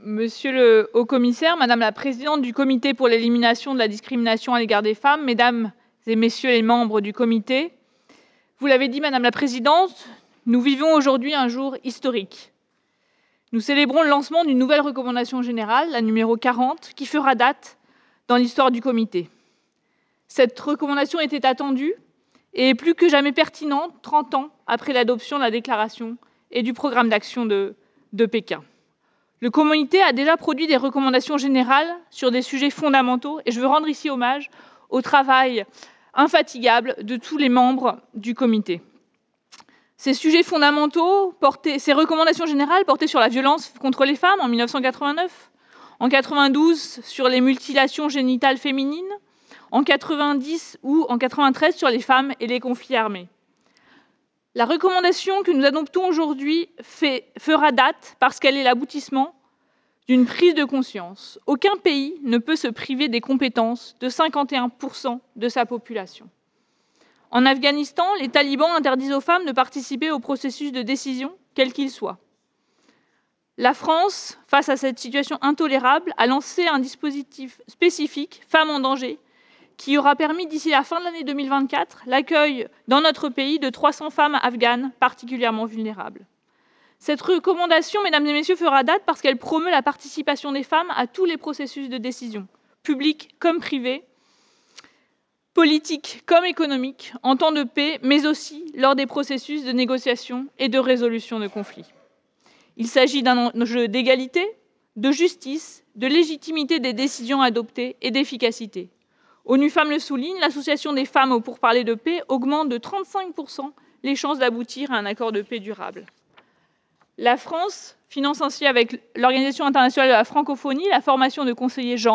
Monsieur le haut-commissaire, Madame la présidente du comité pour l'élimination de la discrimination à l'égard des femmes, Mesdames et Messieurs les membres du comité, vous l'avez dit, Madame la présidente, nous vivons aujourd'hui un jour historique. Nous célébrons le lancement d'une nouvelle recommandation générale, la numéro 40, qui fera date dans l'histoire du comité. Cette recommandation était attendue et est plus que jamais pertinente 30 ans après l'adoption de la déclaration et du programme d'action de Pékin. Le comité a déjà produit des recommandations générales sur des sujets fondamentaux et je veux rendre ici hommage au travail infatigable de tous les membres du comité. Ces sujets fondamentaux, ces recommandations générales portaient sur la violence contre les femmes en 1989, en 92 sur les mutilations génitales féminines, en 90 ou en 93 sur les femmes et les conflits armés. La recommandation que nous adoptons aujourd'hui fera date parce qu'elle est l'aboutissement d'une prise de conscience. Aucun pays ne peut se priver des compétences de 51% de sa population. En Afghanistan, les talibans interdisent aux femmes de participer au processus de décision, quel qu'il soit. La France, face à cette situation intolérable, a lancé un dispositif spécifique, Femmes en danger, qui aura permis d'ici la fin de l'année 2024 l'accueil dans notre pays de 300 femmes afghanes particulièrement vulnérables. Cette recommandation, mesdames et messieurs, fera date parce qu'elle promeut la participation des femmes à tous les processus de décision, publics comme privés, politiques comme économiques, en temps de paix, mais aussi lors des processus de négociation et de résolution de conflits. Il s'agit d'un enjeu d'égalité, de justice, de légitimité des décisions adoptées et d'efficacité. ONU Femmes le souligne, l'association des femmes aux pourparlers de paix augmente de 35% les chances d'aboutir à un accord de paix durable. La France finance ainsi avec l'Organisation internationale de la francophonie la formation de conseillers genre